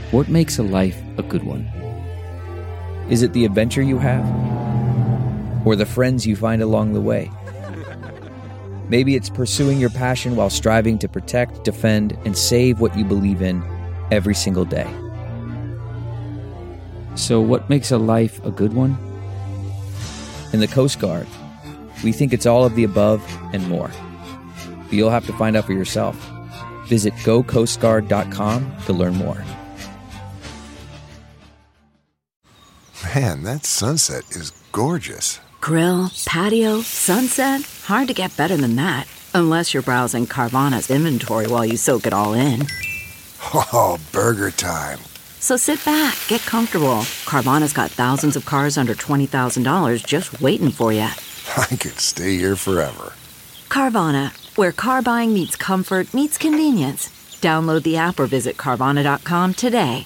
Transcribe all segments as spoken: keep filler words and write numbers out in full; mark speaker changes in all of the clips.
Speaker 1: What makes a life a good one? Is it the adventure you have? Or the friends you find along the way? Maybe it's pursuing your passion while striving to protect, defend, and save what you believe in every single day. So what makes a life a good one? In the Coast Guard, we think it's all of the above and more. But you'll have to find out for yourself. Visit go coast guard dot com to learn more.
Speaker 2: Man, that sunset is gorgeous.
Speaker 3: Grill, patio, sunset. Hard to get better than that. Unless you're browsing Carvana's inventory while you soak it all in.
Speaker 2: Oh, burger time.
Speaker 3: So sit back, get comfortable. Carvana's got thousands of cars under twenty thousand dollars just waiting for you.
Speaker 2: I could stay here forever.
Speaker 3: Carvana, where car buying meets comfort meets convenience. Download the app or visit Carvana dot com today.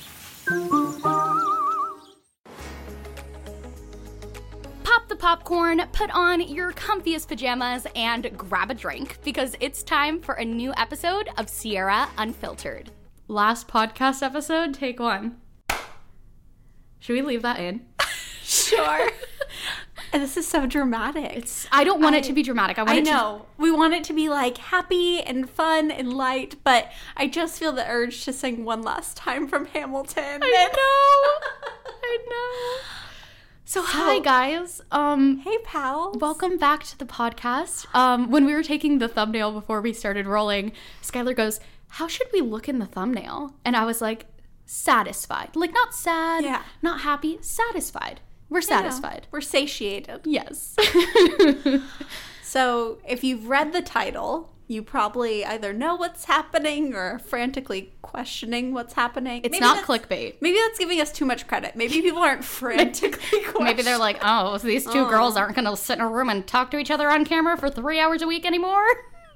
Speaker 4: Pop the popcorn, put on your comfiest pajamas, and grab a drink because it's time for a new episode of Sierra Unfiltered. Last podcast episode, take one. Should we leave that in?
Speaker 5: Sure. This is so dramatic.
Speaker 4: It's. I don't want
Speaker 5: I,
Speaker 4: it to be dramatic. I want
Speaker 5: I
Speaker 4: it to.
Speaker 5: know. We want it to be like happy and fun and light, but I just feel the urge to sing one last time from Hamilton.
Speaker 4: I know. I know. So, so hi guys. Um,
Speaker 5: hey pals.
Speaker 4: Welcome back to the podcast. Um, when we were taking the thumbnail before we started rolling, Skylar goes, "How should we look in the thumbnail?" And I was like, "Satisfied." Like not sad,
Speaker 5: yeah. not
Speaker 4: happy, satisfied. We're satisfied.
Speaker 5: We're satiated.
Speaker 4: Yes.
Speaker 5: So if you've read the title, you probably either know what's happening or are frantically questioning what's happening.
Speaker 4: It's
Speaker 5: maybe
Speaker 4: not clickbait.
Speaker 5: Maybe that's giving us too much credit. Maybe people aren't frantically questioning.
Speaker 4: Maybe they're like, oh, so these two oh. girls aren't going to sit in a room and talk to each other on camera for three hours a week anymore?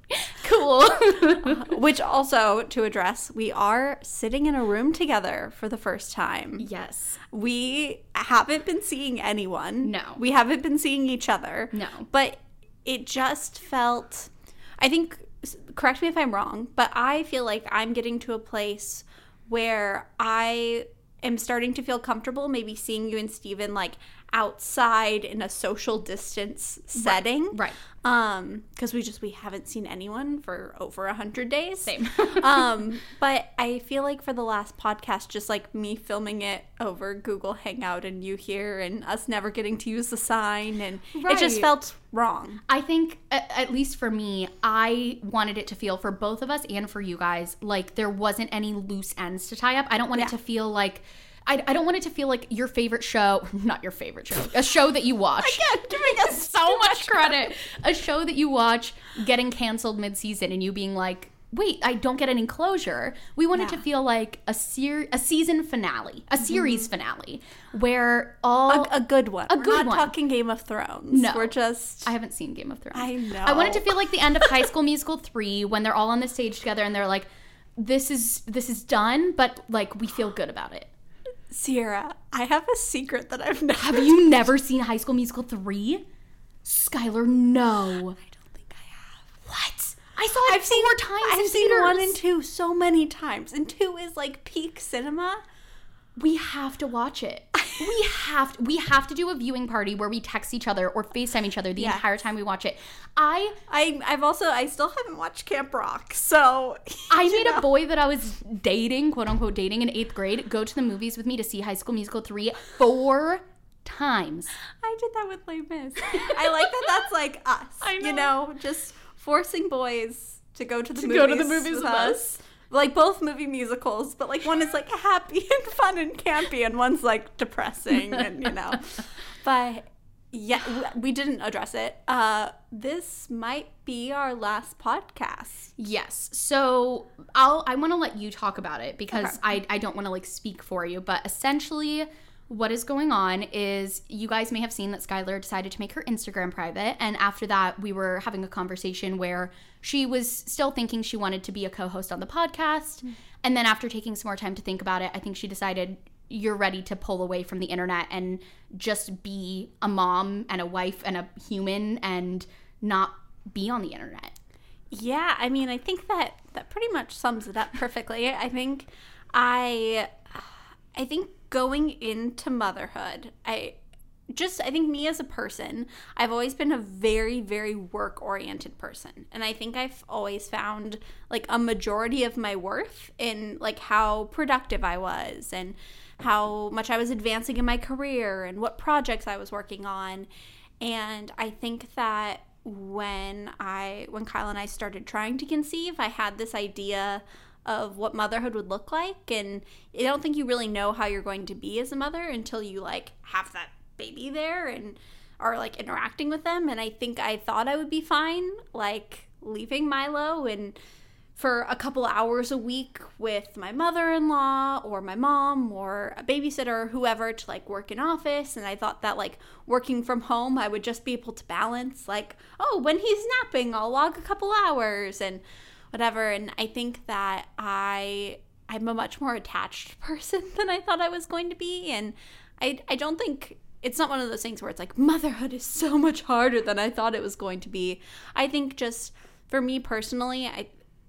Speaker 4: Cool.
Speaker 5: uh, which also, to address, we are sitting in a room together for the first time.
Speaker 4: Yes.
Speaker 5: We haven't been seeing anyone.
Speaker 4: No.
Speaker 5: We haven't been seeing each other.
Speaker 4: No.
Speaker 5: But it just felt, I think, correct me if I'm wrong, but I feel like I'm getting to a place where I am starting to feel comfortable maybe seeing you and Steven like outside in a social distance setting.
Speaker 4: Right.
Speaker 5: Um, because we just we haven't seen anyone for over a hundred days.
Speaker 4: Same.
Speaker 5: um, but I feel like for the last podcast, just like me filming it over Google Hangout and you here and us never getting to use the sign, and
Speaker 4: right.
Speaker 5: it just felt wrong.
Speaker 4: I think, at least for me, I wanted it to feel for both of us and for you guys like there wasn't any loose ends to tie up. I don't want yeah. it to feel like I, I don't want it to feel like your favorite show, not your favorite show, a show that you watch.
Speaker 5: Again, giving us
Speaker 4: so much credit. A show that you watch getting canceled mid-season and you being like, wait, I don't get any closure. We want yeah. it to feel like a ser- a season finale, a series mm-hmm. finale, where all...
Speaker 5: A, a good one.
Speaker 4: A
Speaker 5: We're
Speaker 4: good
Speaker 5: not
Speaker 4: one.
Speaker 5: talking Game of Thrones.
Speaker 4: No.
Speaker 5: We're just...
Speaker 4: I haven't seen Game of Thrones.
Speaker 5: I know.
Speaker 4: I want it to feel like the end of High School Musical three when they're all on the stage together and they're like, this is this is done, but like we feel good about it.
Speaker 5: Sierra, I have a secret that I've never...
Speaker 4: Have you never seen High School Musical three? Skylar, no.
Speaker 5: I don't think I have.
Speaker 4: What? I saw it
Speaker 5: I've
Speaker 4: four
Speaker 5: seen,
Speaker 4: times
Speaker 5: I've
Speaker 4: in
Speaker 5: seen
Speaker 4: theaters.
Speaker 5: one and two so many times. And two is like peak cinema.
Speaker 4: We have to watch it. We have to, we have to do a viewing party where we text each other or FaceTime each other the yes. entire time we watch it. I,
Speaker 5: I I've also I still haven't watched Camp Rock, so
Speaker 4: I made know. a boy that I was dating, quote unquote dating in eighth grade, go to the movies with me to see High School Musical three four times.
Speaker 5: I did that with Les Mis. I like that. That's like us. I know. You know, just forcing boys to go to the
Speaker 4: to
Speaker 5: movies
Speaker 4: go to the movies with, with us.
Speaker 5: us. Like both movie musicals, but like one is like happy and fun and campy, and one's like depressing, and you know. But yeah, we didn't address it. Uh, this might be our last podcast.
Speaker 4: Yes. So I'll I want to let you talk about it because
Speaker 5: okay.
Speaker 4: I I don't want to like speak for you, but essentially what is going on is you guys may have seen that Skylar decided to make her Instagram private. And after that, we were having a conversation where she was still thinking she wanted to be a co-host on the podcast. Mm-hmm. And then after taking some more time to think about it, I think she decided you're ready to pull away from the internet and just be a mom and a wife and a human and not be on the internet.
Speaker 5: Yeah, I mean, I think that that pretty much sums it up perfectly. I think I... I think going into motherhood, I just, I think me as a person, I've always been a very, very work-oriented person. And I think I've always found, like, a majority of my worth in, like, how productive I was and how much I was advancing in my career and what projects I was working on. And I think that when I, when Kyle and I started trying to conceive, I had this idea of what motherhood would look like. And I don't think you really know how you're going to be as a mother until you, like, have that baby there and are, like, interacting with them. And I think I thought I would be fine, like, leaving Milo and for a couple hours a week with my mother-in-law or my mom or a babysitter, whoever, to, like, work in office. And I thought that, like, working from home, I would just be able to balance, like, oh, when he's napping, I'll log a couple hours and whatever. And I think that I, I'm a much more attached person than I thought I was going to be. And I, I don't think, it's not one of those things where it's like, motherhood is so much harder than I thought it was going to be. I think just for me personally, I,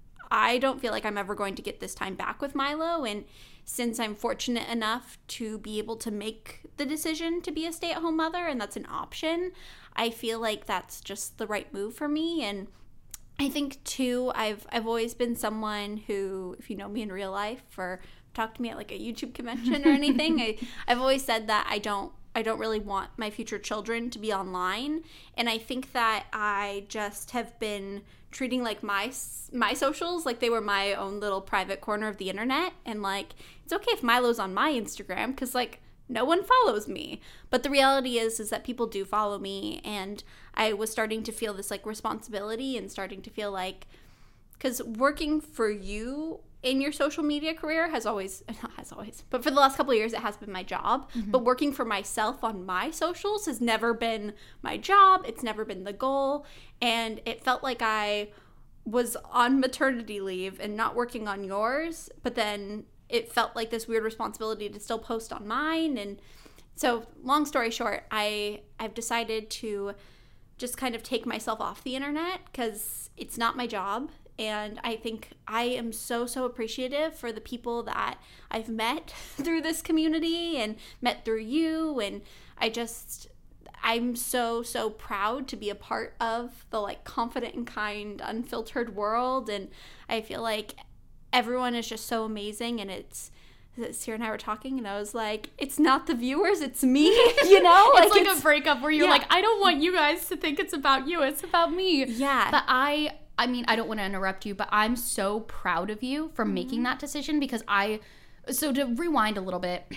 Speaker 5: I don't feel like I'm ever going to get this time back with Milo. And since I'm fortunate enough to be able to make the decision to be a stay-at-home mother, and that's an option, I feel like that's just the right move for me. And I think, too, I've I've always been someone who, if you know me in real life or talk to me at, like, a YouTube convention or anything, I, I've always said that I don't I don't really want my future children to be online. And I think that I just have been treating, like, my my socials like they were my own little private corner of the internet. And, like, it's okay if Milo's on my Instagram because, like, no one follows me. But the reality is is that people do follow me, and I was starting to feel this, like, responsibility and starting to feel like, because working for you in your social media career has always, not has always, but for the last couple of years it has been my job. Mm-hmm. But working for myself on my socials has never been my job. It's never been the goal. And it felt like I was on maternity leave and not working on yours, but then it felt like this weird responsibility to still post on mine. And so, long story short, I, I've decided to just kind of take myself off the internet because it's not my job. And I think I am so, so appreciative for the people that I've met through this community and met through you. And I just, I'm so, so proud to be a part of the, like, confident and kind, unfiltered world. And I feel like everyone is just so amazing. And it's, Sierra and I were talking, and I was like, it's not the viewers, it's me, you know?
Speaker 4: Like, it's like it's, a breakup where you're yeah. like, I don't want you guys to think it's about you, it's about me.
Speaker 5: Yeah.
Speaker 4: But I, I mean, I don't want to interrupt you, but I'm so proud of you for mm-hmm. making that decision because I, so to rewind a little bit,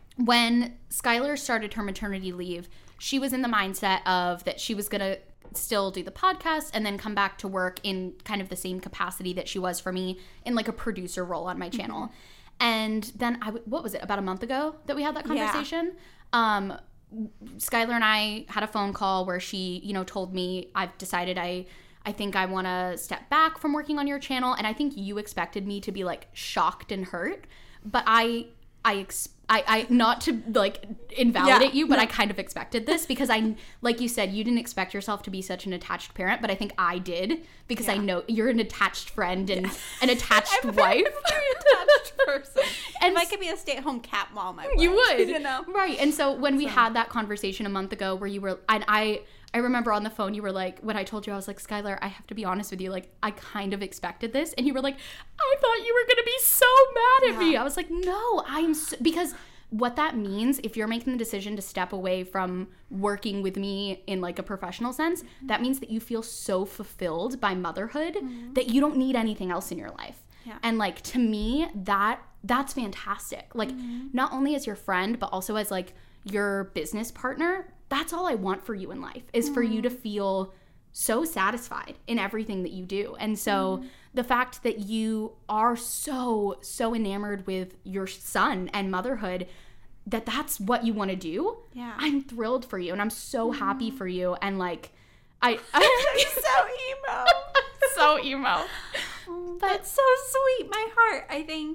Speaker 4: when Skylar started her maternity leave, she was in the mindset of that she was going to still do the podcast and then come back to work in kind of the same capacity that she was for me in, like, a producer role on my channel. Mm-hmm. And then, I, what was it, about a month ago that we had that conversation? Yeah. Um, Skylar and I had a phone call where she, you know, told me, I've decided I, I think I want to step back from working on your channel. And I think you expected me to be, like, shocked and hurt. But I, I, ex- I, I not to, like, invalidate yeah. you, but no. I kind of expected this because I, like you said, you didn't expect yourself to be such an attached parent, but I think I did because yeah. I know you're an attached friend and yeah. an attached
Speaker 5: I'm
Speaker 4: wife.
Speaker 5: A very attached person. And if I could be a stay-at-home cat mom, I would.
Speaker 4: You would,
Speaker 5: you know,
Speaker 4: right? And so when we so. had that conversation a month ago, where you were, and I, I remember on the phone, you were like, when I told you, I was like, Skylar, I have to be honest with you, like, I kind of expected this, and you were like, I thought you were gonna be so mad at yeah. me. I was like, no, I'm so, because what that means, if you're making the decision to step away from working with me in, like, a professional sense, mm-hmm. that means that you feel so fulfilled by motherhood mm-hmm. that you don't need anything else in your life. Yeah. And, like, to me, that that's fantastic. Like, mm-hmm. not only as your friend, but also as, like, your business partner, that's all I want for you in life, is mm-hmm. for you to feel so satisfied in everything that you do. And so mm-hmm. the fact that you are so, so enamored with your son and motherhood, that that's what you want to do,
Speaker 5: yeah.
Speaker 4: I'm thrilled for you. And I'm so mm-hmm. happy for you. And, like, I... I
Speaker 5: so emo.
Speaker 4: so emo.
Speaker 5: Oh, that's so sweet. My heart, I think,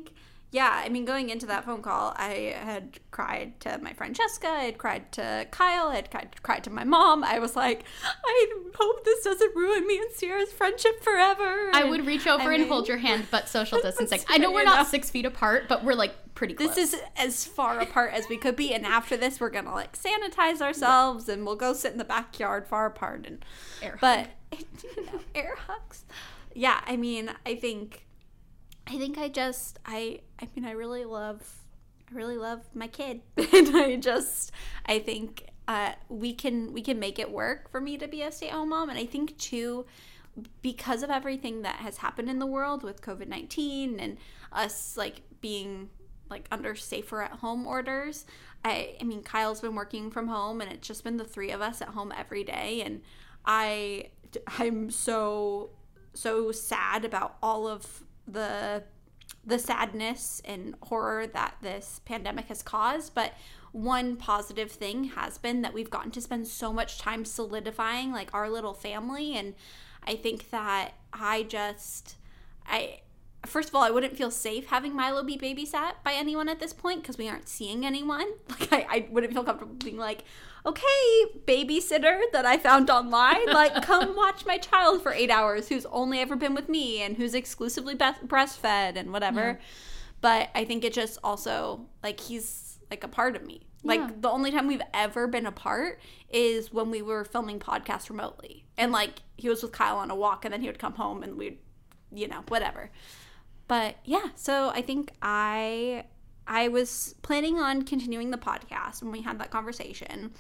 Speaker 5: yeah, I mean, going into that phone call, I had cried to my friend Jessica, I had cried to Kyle, I had cried, cried to my mom. I was like, I hope this doesn't ruin me and Sierra's friendship forever.
Speaker 4: I
Speaker 5: And,
Speaker 4: would reach over
Speaker 5: I
Speaker 4: and
Speaker 5: mean,
Speaker 4: hold your hand, but social distancing. I
Speaker 5: right,
Speaker 4: know we're
Speaker 5: you
Speaker 4: not
Speaker 5: know.
Speaker 4: six feet apart, but we're like pretty close.
Speaker 5: This is as far apart as we could be, and after this, we're gonna like sanitize ourselves, and we'll go sit in the backyard far apart and
Speaker 4: Air
Speaker 5: but you know, air hugs. Yeah, I mean, I think, I think I just, I, I mean, I really love, I really love my kid, and I just, I think uh, we can, we can make it work for me to be a stay-at-home mom, and I think too, because of everything that has happened in the world with covid nineteen and us like being like under safer at home orders, I I mean Kyle's been working from home and it's just been the three of us at home every day, and I I'm so so sad about all of the the sadness and horror that this pandemic has caused, but one positive thing has been that we've gotten to spend so much time solidifying like our little family, and I think that I just I first of all, I wouldn't feel safe having Milo be babysat by anyone at this point because we aren't seeing anyone. Like, I, I wouldn't feel comfortable being like, okay, babysitter that I found online, like, come watch my child for eight hours who's only ever been with me and who's exclusively be- breastfed and whatever. Yeah. But I think it just also, like, he's, like, a part of me. Like, yeah. The only time we've ever been apart is when we were filming podcasts remotely. And, like, he was with Kyle on a walk, and then he would come home, and we'd, you know, whatever. But yeah, so I think I I was planning on continuing the podcast when we had that conversation.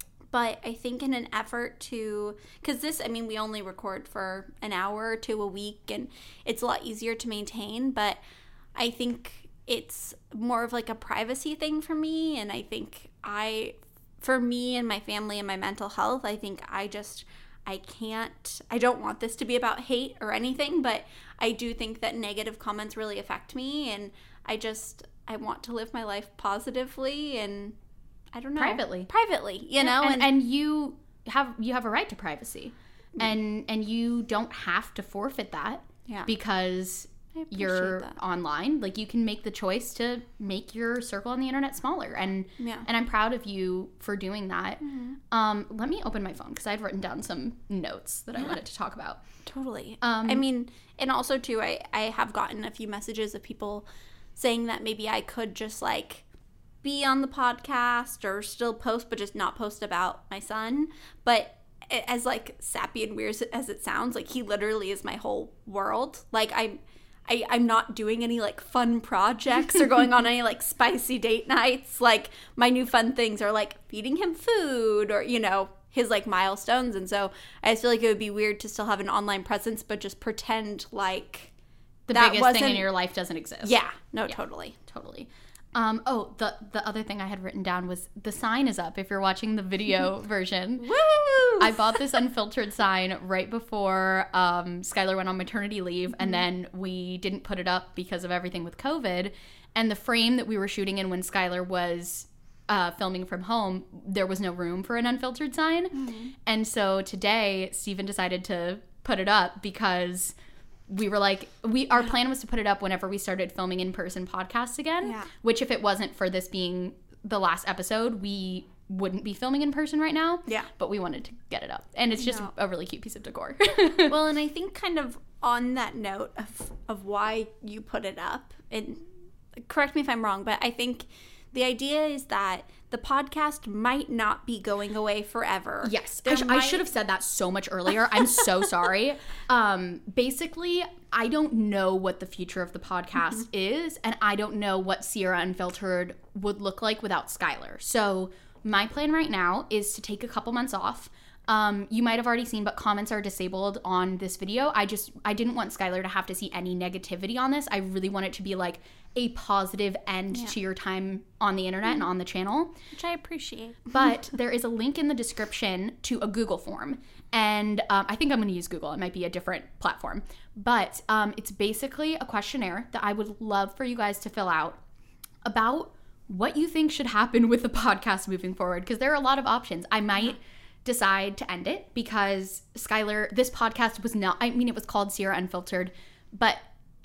Speaker 5: But I think in an effort to, because this, I mean, we only record for an hour or two a week, and it's a lot easier to maintain. But I think it's more of like a privacy thing for me. And I think I, for me and my family and my mental health, I think I just, I can't, I don't want this to be about hate or anything, but I do think that negative comments really affect me, and I just, I want to live my life positively and I don't know.
Speaker 4: Privately.
Speaker 5: Privately, you know?
Speaker 4: And,
Speaker 5: and,
Speaker 4: and you have you have a right to privacy. Mm-hmm. And and you don't have to forfeit that
Speaker 5: yeah.
Speaker 4: because you're
Speaker 5: that.
Speaker 4: online. Like, you can make the choice to make your circle on the internet smaller, and
Speaker 5: yeah.
Speaker 4: and I'm proud of you for doing that.
Speaker 5: Mm-hmm.
Speaker 4: Um, let me open my phone because I've written down some notes that I wanted to talk about.
Speaker 5: Totally.
Speaker 4: Um,
Speaker 5: I mean, and also too, I I have gotten a few messages of people saying that maybe I could just like be on the podcast or still post, but just not post about my son. But as like sappy and weird as it sounds, like he literally is my whole world. Like I'm. I, I'm not doing any, like, fun projects or going on any, like, spicy date nights. Like, my new fun things are, like, feeding him food or, you know, his, like, milestones. And so I just feel like it would be weird to still have an online presence but just pretend like
Speaker 4: the
Speaker 5: that
Speaker 4: biggest
Speaker 5: wasn't,
Speaker 4: thing in your life doesn't exist.
Speaker 5: Yeah. No,
Speaker 4: yeah,
Speaker 5: totally.
Speaker 4: Totally. Um, oh, the the other thing I had written down was the sign is up if you're watching the video version.
Speaker 5: Woo!
Speaker 4: I bought this unfiltered sign right before um, Skylar went on maternity leave, mm-hmm. and then we didn't put it up because of everything with COVID. And the frame that we were shooting in when Skylar was uh, filming from home, there was no room for an unfiltered sign. Mm-hmm. And so today, Steven decided to put it up because we were like, we our plan was to put it up whenever we started filming in-person podcasts again,
Speaker 5: yeah. which
Speaker 4: if it wasn't for this being the last episode, we wouldn't be filming in person right now.
Speaker 5: Yeah.
Speaker 4: But we wanted to get it up. And it's just
Speaker 5: no.
Speaker 4: a really cute piece of decor.
Speaker 5: Well, and I think kind of on that note of, of why you put it up, and correct me if I'm wrong, but I think the idea is that the podcast might not be going away forever.
Speaker 4: Yes. I, sh- might... I should have said that so much earlier. I'm so sorry. Um, basically, I don't know what the future of the podcast mm-hmm. is, and I don't know what Sierra Unfiltered would look like without Skylar. So my plan right now is to take a couple months off. Um, you might have already seen, but comments are disabled on this video. I just, I didn't want Skylar to have to see any negativity on this. I really want it to be like a positive end yeah. to your time on the internet mm-hmm. and on the channel.
Speaker 5: Which I appreciate.
Speaker 4: But there is a link in the description to a Google form. And um, I think I'm going to use Google. It might be a different platform. But um, it's basically a questionnaire that I would love for you guys to fill out about what you think should happen with the podcast moving forward. Because there are a lot of options. I might decide to end it because Skylar, this podcast was not, I mean, it was called Sierra Unfiltered, but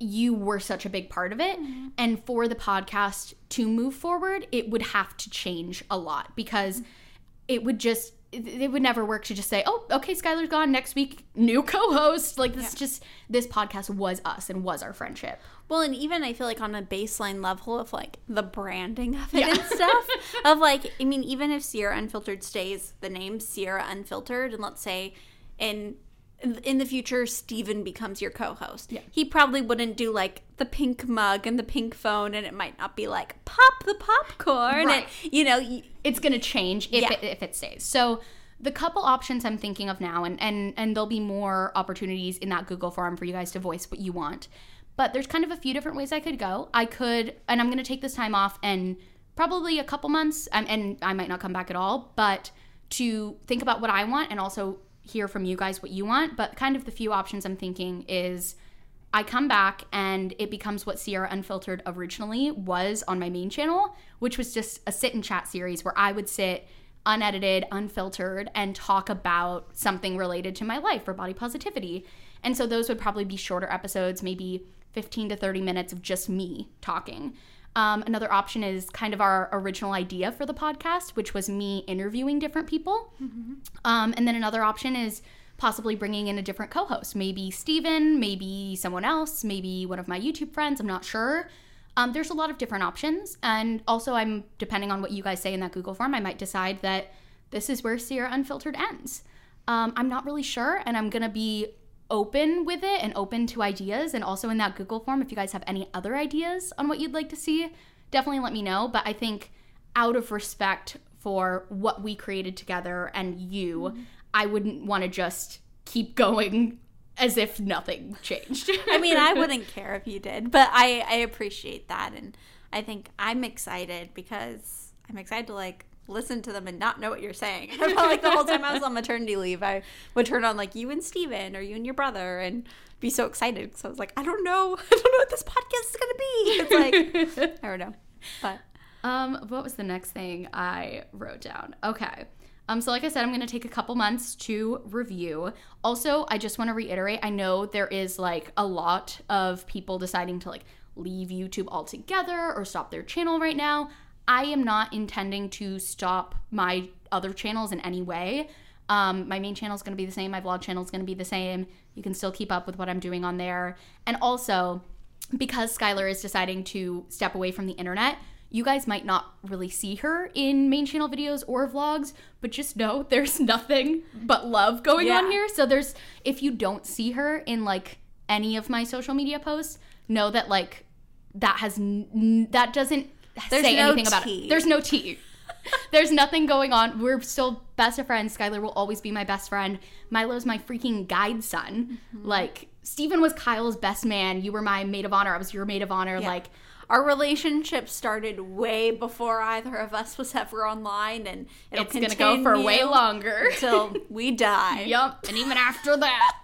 Speaker 4: you were such a big part of it. Mm-hmm. And for the podcast to move forward, it would have to change a lot because mm-hmm. it would just, it, it would never work to just say, oh, okay, Skylar's gone. Next week, new co-host. Like this yeah. just, this podcast was us and was our friendship.
Speaker 5: Well, and even I feel like on a baseline level of like the branding of it yeah. and stuff of like, I mean, even if Sierra Unfiltered stays the name Sierra Unfiltered, and let's say in in the future Steven becomes your co-host, yeah. he probably wouldn't do like the pink mug and the pink phone, and it might not be like pop the popcorn, right. and you know, y-
Speaker 4: it's gonna change if yeah. it, if it stays. So the couple options I'm thinking of now, and and and there'll be more opportunities in that Google form for you guys to voice what you want. But there's kind of a few different ways I could go. I could, and I'm going to take this time off and probably a couple months, and, and I might not come back at all, but to think about what I want and also hear from you guys what you want. But kind of the few options I'm thinking is I come back and it becomes what Sierra Unfiltered originally was on my main channel, which was just a sit and chat series where I would sit unedited, unfiltered, and talk about something related to my life or body positivity. And so those would probably be shorter episodes, maybe fifteen to thirty minutes of just me talking. Um, another option is kind of our original idea for the podcast, which was me interviewing different people. Mm-hmm. Um, and then another option is possibly bringing in a different co-host, maybe Steven, maybe someone else, maybe one of my YouTube friends, I'm not sure. Um, there's a lot of different options. And also I'm, depending on what you guys say in that Google form, I might decide that this is where Sierra Unfiltered ends. Um, I'm not really sure, and I'm going to be open with it and open to ideas. And also in that Google form, if you guys have any other ideas on what you'd like to see, definitely let me know. But I think out of respect for what we created together and you, mm-hmm. I wouldn't want to just keep going as if nothing changed.
Speaker 5: I mean, I wouldn't care if you did, but I, I appreciate that. And I think I'm excited because I'm excited to like listen to them and not know what you're saying. I felt like the whole time I was on maternity leave, I would turn on like you and Steven or you and your brother and be so excited. So I was like, I don't know. I don't know what this podcast is going to be. It's like, I don't know. But
Speaker 4: um, what was the next thing I wrote down? Okay. Um, so like I said, I'm going to take a couple months to review. Also, I just want to reiterate, I know there is like a lot of people deciding to like leave YouTube altogether or stop their channel right now. I am not intending to stop my other channels in any way. Um, my main channel is going to be the same. My vlog channel is going to be the same. You can still keep up with what I'm doing on there. And also, because Skylar is deciding to step away from the internet, you guys might not really see her in main channel videos or vlogs, but just know there's nothing but love going yeah. on here. So there's, if you don't see her in like any of my social media posts, know that like that has, n- that doesn't
Speaker 5: There's
Speaker 4: say
Speaker 5: no
Speaker 4: anything about
Speaker 5: tea.
Speaker 4: it. There's no tea. There's nothing going on. We're still best of friends. Skylar will always be my best friend. Milo's my freaking guide son. Mm-hmm. Like, Steven was Kyle's best man. You were my maid of honor. I was your maid of honor. Yeah. Like,
Speaker 5: our relationship started way before either of us was ever online, and it'll
Speaker 4: it's gonna go for way longer
Speaker 5: until we die.
Speaker 4: Yup, and even after that.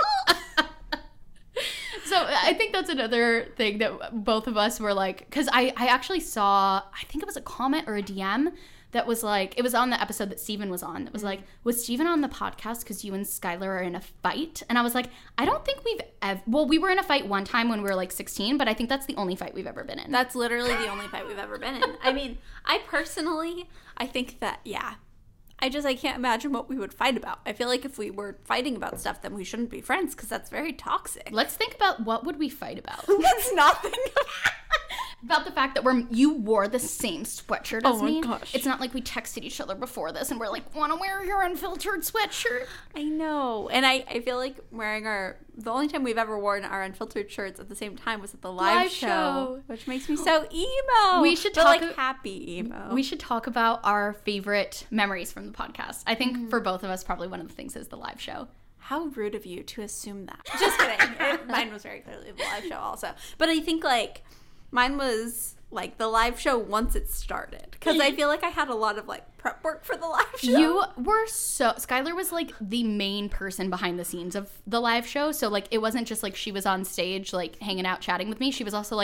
Speaker 4: So I think that's another thing that both of us were like, because I, I actually saw, I think it was a comment or a D M that was like, it was on the episode that Steven was on. It was like, was Steven on the podcast because you and Skylar are in a fight? And I was like, I don't think we've ever, well, we were in a fight one time when we were like sixteen, but I think that's the only fight we've ever been in.
Speaker 5: That's literally the only fight we've ever been in. I mean, I personally, I think that, yeah. I just, I can't imagine what we would fight about. I feel like if we were fighting about stuff, then we shouldn't be friends because that's very toxic.
Speaker 4: Let's think about what would we fight about.
Speaker 5: Let's not think
Speaker 4: about the fact that we're you wore the same sweatshirt as
Speaker 5: oh
Speaker 4: me.
Speaker 5: My gosh.
Speaker 4: It's not like we texted each other before this and we're like, want to wear your unfiltered sweatshirt?
Speaker 5: I know. And I, I feel like wearing our, the only time we've ever worn our unfiltered shirts at the same time was at the live,
Speaker 4: live
Speaker 5: show,
Speaker 4: show,
Speaker 5: which makes me so emo.
Speaker 4: We should
Speaker 5: but
Speaker 4: talk
Speaker 5: like happy emo.
Speaker 4: We should talk about our favorite memories from the podcast. I think mm. for both of us, probably one of the things is the live show.
Speaker 5: How rude of you to assume that. Just kidding. It, mine was very clearly the live show also. But I think like mine was like the live show once it started, because I feel like I had a lot of like prep work for the live show.
Speaker 4: You were so Skylar was like the main person behind the scenes of the live show, so like it wasn't just like she was on stage like hanging out chatting with me. She was also like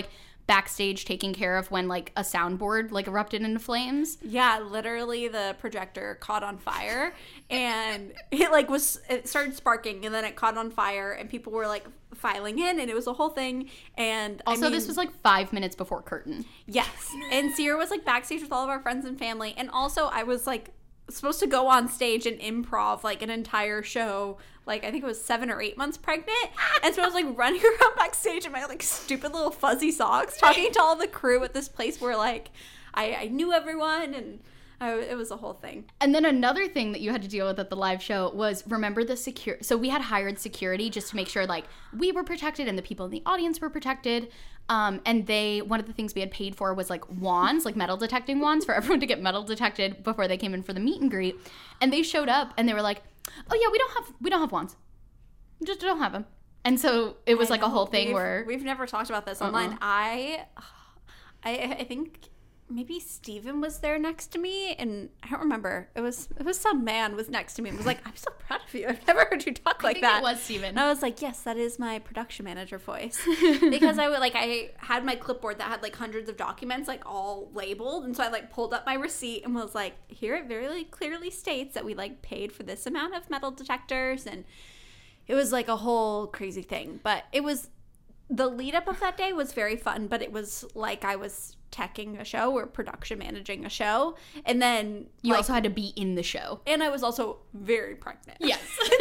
Speaker 4: backstage taking care of when like a soundboard like erupted into flames.
Speaker 5: Yeah, literally the projector caught on fire and it like was it started sparking and then it caught on fire and people were like filing in and it was a whole thing. And
Speaker 4: also
Speaker 5: I mean,
Speaker 4: this was like five minutes before curtain.
Speaker 5: Yes. And Sierra was like backstage with all of our friends and family, and also I was like supposed to go on stage and improv like an entire show, like I think it was seven or eight months pregnant, and so I was like running around backstage in my like stupid little fuzzy socks talking to all the crew at this place where like I, I knew everyone, and I, it was a whole thing.
Speaker 4: And then another thing that you had to deal with at the live show was, remember the secure so we had hired security just to make sure like we were protected and the people in the audience were protected. Um, and they, one of the things we had paid for was like wands, like metal detecting wands for everyone to get metal detected before they came in for the meet and greet. And they showed up and they were like, oh yeah, we don't have, we don't have wands. We just don't have them. And so it was I like know. a whole thing
Speaker 5: we've,
Speaker 4: where.
Speaker 5: We've never talked about this online. Uh-uh. I, I, I think maybe Steven was there next to me, and I don't remember. It was it was some man was next to me and was like, I'm so proud of you. I've never heard you talk like
Speaker 4: I think
Speaker 5: that.
Speaker 4: It was Steven.
Speaker 5: And I was like, yes, that is my production manager voice. Because I would like I had my clipboard that had like hundreds of documents like all labeled, and so I like pulled up my receipt and was like, here it very clearly states that we like paid for this amount of metal detectors, and it was like a whole crazy thing. But it was the lead up of that day was very fun, but it was like I was teching a show or production managing a show, and then
Speaker 4: you
Speaker 5: like,
Speaker 4: also had to be in the show,
Speaker 5: and I was also very pregnant.
Speaker 4: Yes.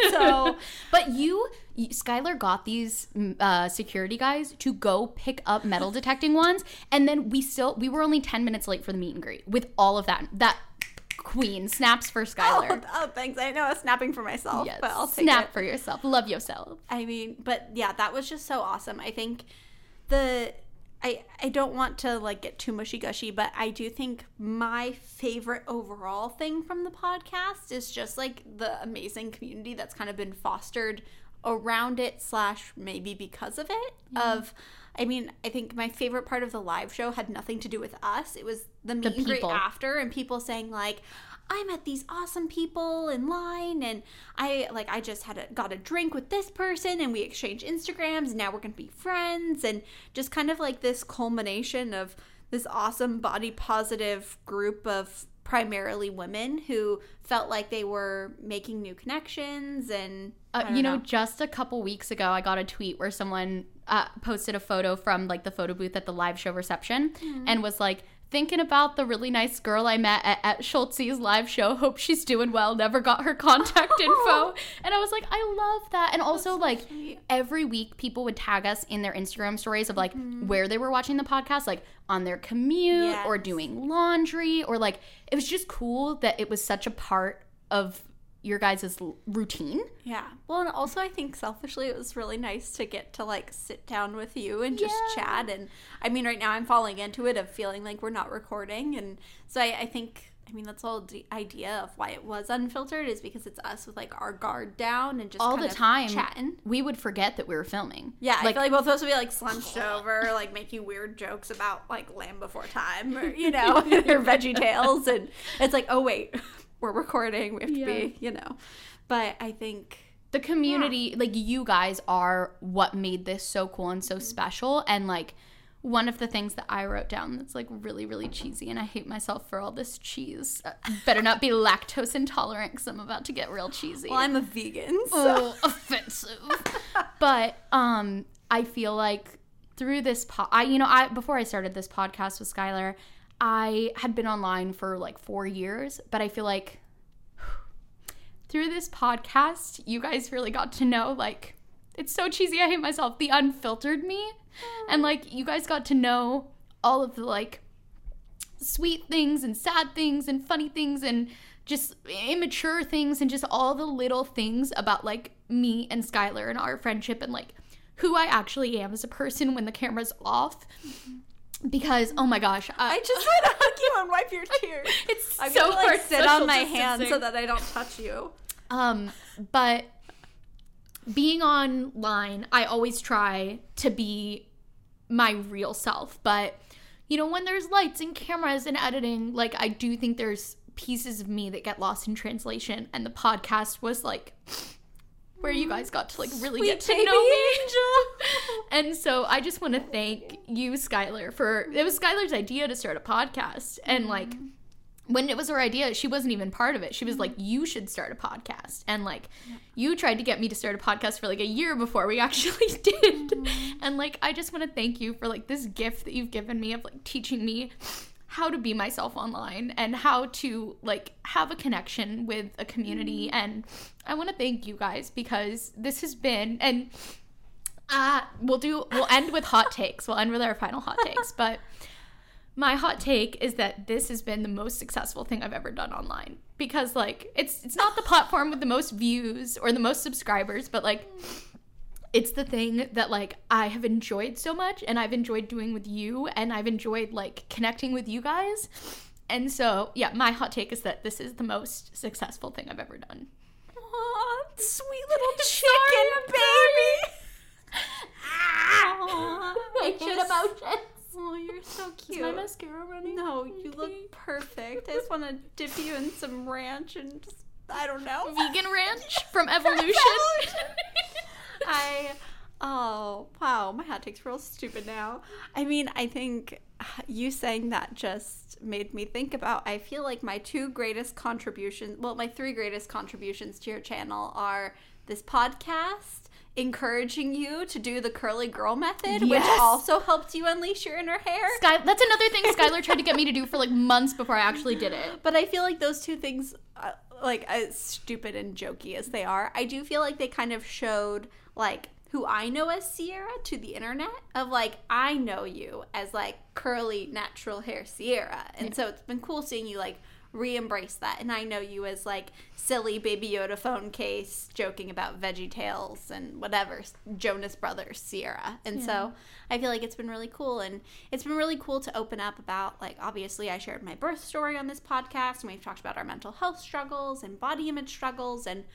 Speaker 4: So but you, you Skylar got these uh security guys to go pick up metal detecting ones, and then we still we were only ten minutes late for the meet and greet with all of that that queen snaps for Skylar.
Speaker 5: Oh, oh, thanks. I know I was snapping for myself,
Speaker 4: yes.
Speaker 5: but I'll take
Speaker 4: snap
Speaker 5: it.
Speaker 4: for yourself. Love yourself.
Speaker 5: I mean, but yeah, that was just so awesome. I think the I I don't want to like get too mushy gushy, but I do think my favorite overall thing from the podcast is just like the amazing community that's kind of been fostered around it, slash maybe because of it. Yeah. Of I mean, I think my favorite part of the live show had nothing to do with us. It was the meet and greet after, and people saying like, I met these awesome people in line, and I like I just had a, got a drink with this person, and we exchanged Instagrams, and now we're gonna be friends, and just kind of like this culmination of this awesome body positive group of primarily women who felt like they were making new connections. And
Speaker 4: uh, you know, know just a couple weeks ago I got a tweet where someone uh, posted a photo from like the photo booth at the live show reception, mm-hmm. and was like, thinking about the really nice girl I met at, at Schultz's live show. Hope she's doing well. Never got her contact info. And I was like, I love that. And also, so like, sweet. Every week people would tag us in their Instagram stories of like mm-hmm. where they were watching the podcast, like on their commute yes. or doing laundry, or like, it was just cool that it was such a part of your guys' routine.
Speaker 5: Yeah. Well, and also I think selfishly it was really nice to get to like sit down with you and just yeah. chat. And I mean, right now I'm falling into it of feeling like we're not recording. And so I, I think, I mean, that's the whole idea of why it was unfiltered, is because it's us with like our guard down and just
Speaker 4: all
Speaker 5: kind
Speaker 4: the
Speaker 5: of
Speaker 4: time
Speaker 5: chatting.
Speaker 4: We would forget that we were filming.
Speaker 5: Yeah.
Speaker 4: Like,
Speaker 5: I feel like both of us would be like slunched over, like making weird jokes about like Land Before Time, or, you know, or Veggie Tales. And it's like, oh, wait. We're recording, we have to yeah. be, you know. But I think
Speaker 4: the community, yeah. like you guys are what made this so cool and so mm-hmm. special. And like one of the things that I wrote down that's like really, really cheesy, and I hate myself for all this cheese. Uh, better not be lactose intolerant because I'm about to get real cheesy.
Speaker 5: Well, I'm a vegan, so.
Speaker 4: Oh, offensive. But um, I feel like through this, po- I you know, I before I started this podcast with Skylar, I had been online for like four years, but I feel like through this podcast, you guys really got to know, like, it's so cheesy, I hate myself, the unfiltered me. And like, you guys got to know all of the like sweet things and sad things and funny things and just immature things and just all the little things about like me and Skylar and our friendship and like who I actually am as a person when the camera's off. Because, oh my gosh. Uh,
Speaker 5: I just want to hug you and wipe your tears.
Speaker 4: It's
Speaker 5: I'm
Speaker 4: so
Speaker 5: gonna, like,
Speaker 4: hard.
Speaker 5: sit on my hand so that I don't touch you.
Speaker 4: Um, but being online, I always try to be my real self. But, you know, when there's lights and cameras and editing, like, I do think there's pieces of me that get lost in translation. And the podcast was, like, where you guys got to like really
Speaker 5: Sweet
Speaker 4: get to
Speaker 5: baby
Speaker 4: know me.
Speaker 5: angel.
Speaker 4: And so I just want to thank you, Skylar, for it was Skylar's idea to start a podcast. And like when it was her idea, she wasn't even part of it. She was like, you should start a podcast. And like you tried to get me to start a podcast for like a year before we actually did. And like I just want to thank you for like this gift that you've given me of like teaching me how to be myself online and how to like have a connection with a community. And I want to thank you guys because this has been, and uh we'll do we'll end with hot takes. We'll end with our final hot takes. But my hot take is that this has been the most successful thing I've ever done online, because like it's it's not the platform with the most views or the most subscribers, but like it's the thing that like I have enjoyed so much, and I've enjoyed doing with you, and I've enjoyed like connecting with you guys. And so yeah, my hot take is that this is the most successful thing I've ever done.
Speaker 5: Aw, sweet little chicken baby. Aw,
Speaker 4: Ancient emotions.
Speaker 5: Oh, you're so cute.
Speaker 4: Is my mascara running?
Speaker 5: No, you look perfect. I just want to dip you in some ranch and just, I don't know.
Speaker 4: Vegan ranch from Evolution.
Speaker 5: I, oh, wow, my hot take's real stupid now. I mean, I think you saying that just made me think about, I feel like my two greatest contributions, well, my three greatest contributions to your channel are this podcast, encouraging you to do the curly girl method,
Speaker 4: Yes.
Speaker 5: which also helps you unleash your inner hair.
Speaker 4: Sky, that's another thing Skylar tried to get me to do for like months before I actually did it.
Speaker 5: But I feel like those two things, uh, like as stupid and jokey as they are, I do feel like they kind of showed like who I know as Sierra to the internet, of like I know you as like curly natural hair Sierra. And yeah. So it's been cool seeing you like re-embrace that, and I know you as like silly Baby Yoda phone case joking about Veggie Tales and whatever, Jonas Brothers Sierra. And yeah. So I feel like it's been really cool, and it's been really cool to open up about, like, obviously I shared my birth story on this podcast, and we've talked about our mental health struggles and body image struggles, and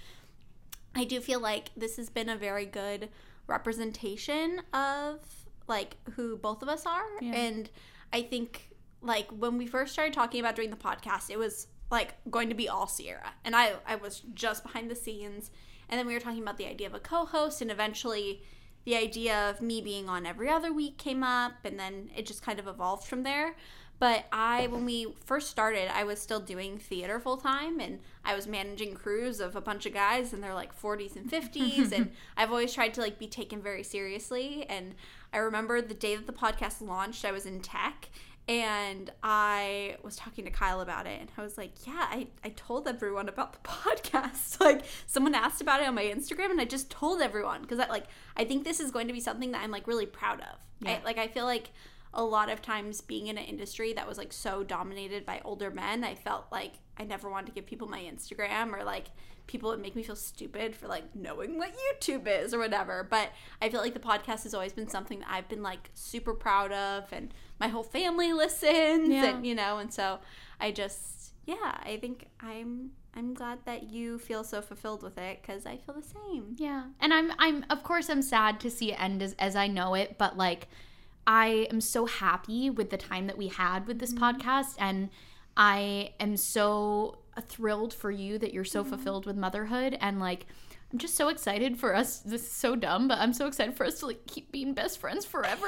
Speaker 5: I do feel like this has been a very good representation of like who both of us are. Yeah. And I think like when we first started talking about doing the podcast, it was like going to be all Sierra, and I, I was just behind the scenes, and then we were talking about the idea of a co-host, and eventually the idea of me being on every other week came up, and then it just kind of evolved from there. But I, when we first started, I was still doing theater full time, and I was managing crews of a bunch of guys in their like forties and fifties, and I've always tried to like be taken very seriously. And I remember the day that the podcast launched, I was in tech, and I was talking to Kyle about it, and I was like, yeah, I, I told everyone about the podcast. Like, someone asked about it on my Instagram, and I just told everyone, because I, like, I think this is going to be something that I'm, like, really proud of. Yeah. I, like, I feel like a lot of times being in an industry that was, like, so dominated by older men, I felt like I never wanted to give people my Instagram, or, like, people would make me feel stupid for, like, knowing what YouTube is or whatever. But I feel like the podcast has always been something that I've been, like, super proud of, and my whole family listens, yeah. and, you know, and so I just, yeah, I think I'm I'm glad that you feel so fulfilled with it, because I feel the same.
Speaker 4: Yeah, and I'm, I'm of course, I'm sad to see it end as, as I know it, but, like, I am so happy with the time that we had with this mm-hmm. podcast, and I am so thrilled for you that you're so mm-hmm. fulfilled with motherhood, and, like, I'm just so excited for us, this is so dumb, but I'm so excited for us to, like, keep being best friends forever.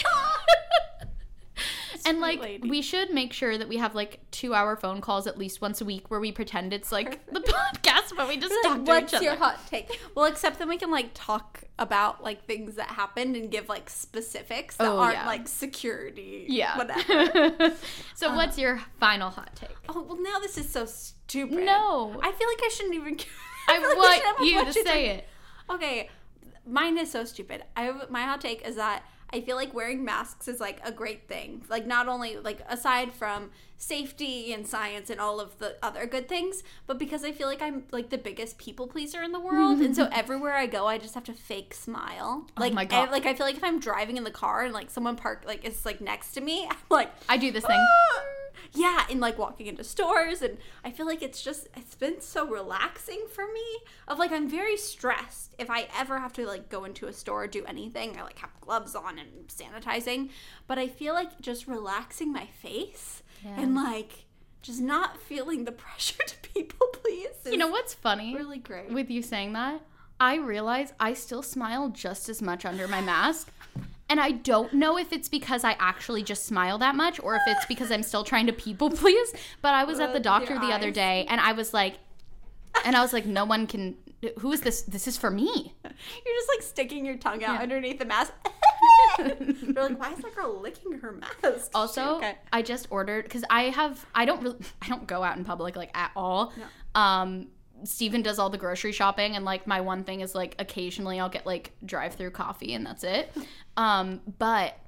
Speaker 4: And, like, lady. We should make sure that we have, like, two-hour phone calls at least once a week where we pretend it's, like, Perfect. The podcast, but we just
Speaker 5: like,
Speaker 4: talk to
Speaker 5: what's
Speaker 4: each other.
Speaker 5: What's your hot take? Well, except then we can, like, talk about, like, things that happened and give, like, specifics that oh, aren't, yeah. like, security,
Speaker 4: yeah.
Speaker 5: whatever.
Speaker 4: So uh, what's your final hot take?
Speaker 5: Oh, well, now this is so stupid.
Speaker 4: No.
Speaker 5: I feel like I shouldn't even...
Speaker 4: I, I like want you to say it.
Speaker 5: Okay, mine is so stupid. I My hot take is that I feel like wearing masks is, like, a great thing. Like, not only, like, aside from safety and science and all of the other good things, but because I feel like I'm, like, the biggest people pleaser in the world. And so everywhere I go, I just have to fake smile. Like,
Speaker 4: oh my God.
Speaker 5: I, like, I feel like if I'm driving in the car and, like, someone park, like, is, like, next to me, I'm like...
Speaker 4: I do this thing.
Speaker 5: Ah! Yeah, and, like, walking into stores, and I feel like it's just, it's been so relaxing for me, of, like, I'm very stressed if I ever have to, like, go into a store or do anything. I, like, have gloves on and sanitizing, but I feel like just relaxing my face yeah. and, like, just not feeling the pressure to people please.
Speaker 4: You know what's funny?
Speaker 5: Really great.
Speaker 4: With you saying that? I realize I still smile just as much under my mask. And I don't know if it's because I actually just smile that much or if it's because I'm still trying to people please. But I was at the doctor
Speaker 5: Your
Speaker 4: the other
Speaker 5: eyes.
Speaker 4: day and I was like, and I was like, no one can, who is this? This is for me.
Speaker 5: You're just like sticking your tongue out
Speaker 4: Yeah.
Speaker 5: underneath the mask. You're like, why is that girl licking her mask?
Speaker 4: Also,
Speaker 5: Okay.
Speaker 4: I just ordered, because I have, I don't really, I don't go out in public like at all.
Speaker 5: No.
Speaker 4: Um, Steven does all the grocery shopping and like my one thing is like occasionally I'll get like drive-through coffee and that's it. Um, but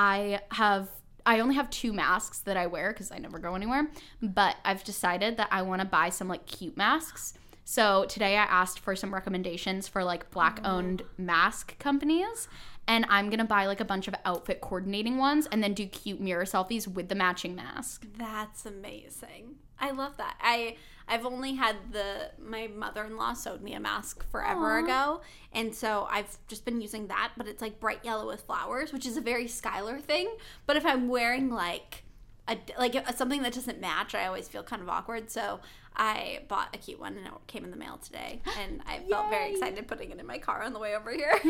Speaker 4: I have I only have two masks that I wear because I never go anywhere. But I've decided that I want to buy some like cute masks. So today I asked for some recommendations for like black-owned mask companies. And I'm going to buy like a bunch of outfit coordinating ones and then do cute mirror selfies with the matching mask.
Speaker 5: That's amazing. I love that. I I've only had the my mother-in-law sewed me a mask forever
Speaker 4: Aww.
Speaker 5: ago, and so I've just been using that, but it's like bright yellow with flowers, which is a very Skylar thing. But if I'm wearing like a like a, something that doesn't match, I always feel kind of awkward. So I bought a cute one and it came in the mail today, and I felt very
Speaker 4: Yay.
Speaker 5: excited putting it in my car on the way over here.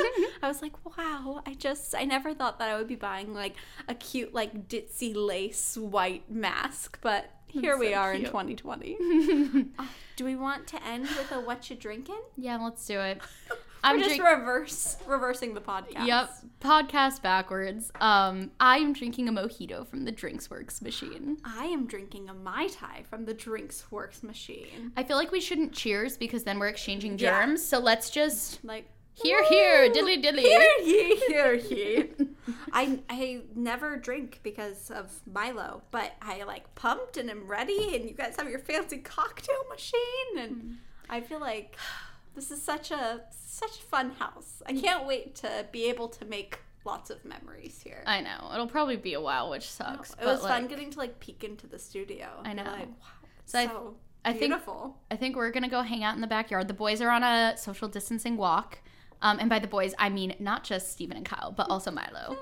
Speaker 5: I was like, wow, I just I never thought that I would be buying like a cute like ditzy lace white mask, but here we
Speaker 4: so
Speaker 5: are
Speaker 4: cute.
Speaker 5: in twenty twenty. uh, do we want to end with a what you drinking?
Speaker 4: Yeah, let's do it.
Speaker 5: I'm
Speaker 4: I'm
Speaker 5: just
Speaker 4: drink-
Speaker 5: reverse reversing the podcast.
Speaker 4: Yep, podcast backwards. Um, I am drinking a mojito from the Drinksworks machine.
Speaker 5: I am drinking a Mai Tai from the Drinks Works machine.
Speaker 4: I feel like we shouldn't cheers because then we're exchanging
Speaker 5: Yeah.
Speaker 4: germs. So let's just
Speaker 5: Like
Speaker 4: here, here,
Speaker 5: woo!
Speaker 4: dilly dilly.
Speaker 5: Here ye, here ye. I I never drink because of Milo, but I like pumped and am ready, and you guys have your fancy cocktail machine, and I feel like this is such a such a fun house. I can't wait to be able to make lots of memories here.
Speaker 4: I know it'll probably be a while, which sucks.
Speaker 5: It
Speaker 4: but,
Speaker 5: was
Speaker 4: like,
Speaker 5: fun getting to like peek into the studio.
Speaker 4: I know.
Speaker 5: Like, wow, it's
Speaker 4: So I-
Speaker 5: so
Speaker 4: I think-
Speaker 5: beautiful.
Speaker 4: I think we're gonna go hang out in the backyard. The boys are on a social distancing walk, um, and by the boys I mean not just Steven and Kyle, but also Milo.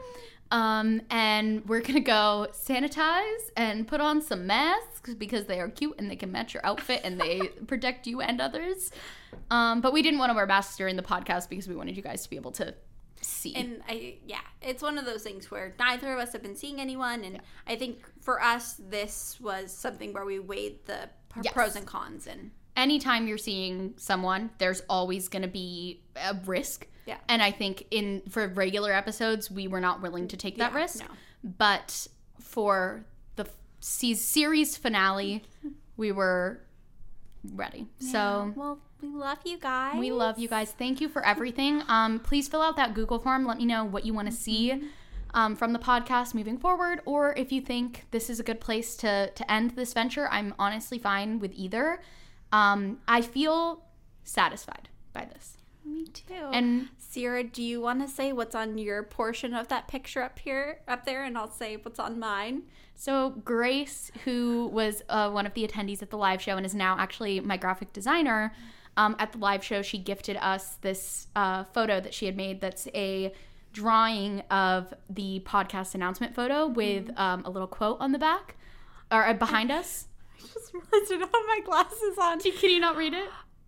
Speaker 4: Um, and we're gonna go sanitize and put on some masks because they are cute and they can match your outfit and they protect you and others. Um, but we didn't want to wear masks during the podcast because we wanted you guys to be able to see.
Speaker 5: And I, yeah, it's one of those things where neither of us have been seeing anyone, and I think for us, this was something where we weighed the p-
Speaker 4: Yes.
Speaker 5: pros and cons, and
Speaker 4: Anytime you're seeing someone, there's always going to be a risk.
Speaker 5: Yeah.
Speaker 4: And I think in for regular episodes, we were not willing to take that
Speaker 5: Yeah,
Speaker 4: risk.
Speaker 5: no.
Speaker 4: But for the f- se- series finale, we were ready. So
Speaker 5: well, we love you guys.
Speaker 4: we love you guys. Thank you for everything. Um, please fill out that Google form. Let me know what you want to see um, from the podcast moving forward, or if you think this is a good place to to end this venture. I'm honestly fine with either. Um, I feel satisfied by this.
Speaker 5: Me too.
Speaker 4: And
Speaker 5: Sierra, do you want to say what's on your portion of that picture up here, up there, and I'll say what's on mine?
Speaker 4: so Grace, who was uh, one of the attendees at the live show and is now actually my graphic designer, um, at the live show, she gifted us this uh, photo that she had made that's a drawing of the podcast announcement photo with um, a little quote on the back, or uh, behind us.
Speaker 5: I just realized I don't have my glasses on.
Speaker 4: Can you not read it?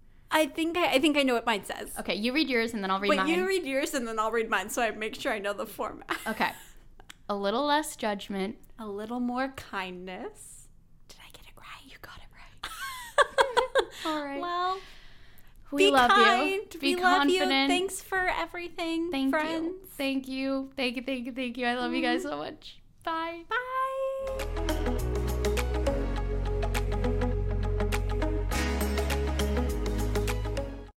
Speaker 5: I think I, I think I know what mine says.
Speaker 4: Okay, you read yours and then I'll read
Speaker 5: Wait,
Speaker 4: mine.
Speaker 5: you read yours and then I'll read mine, so I make sure I know the format.
Speaker 4: Okay. A little less judgment.
Speaker 5: A little more kindness. Did I get it right?
Speaker 4: You got it right. All right.
Speaker 5: Well,
Speaker 4: we
Speaker 5: be
Speaker 4: love
Speaker 5: kind.
Speaker 4: you. Be
Speaker 5: we
Speaker 4: confident.
Speaker 5: love you. Thanks for everything,
Speaker 4: Thank
Speaker 5: friends.
Speaker 4: you. Thank you. Thank you. Thank you. Thank you. I love you guys so much. Bye.
Speaker 5: Bye.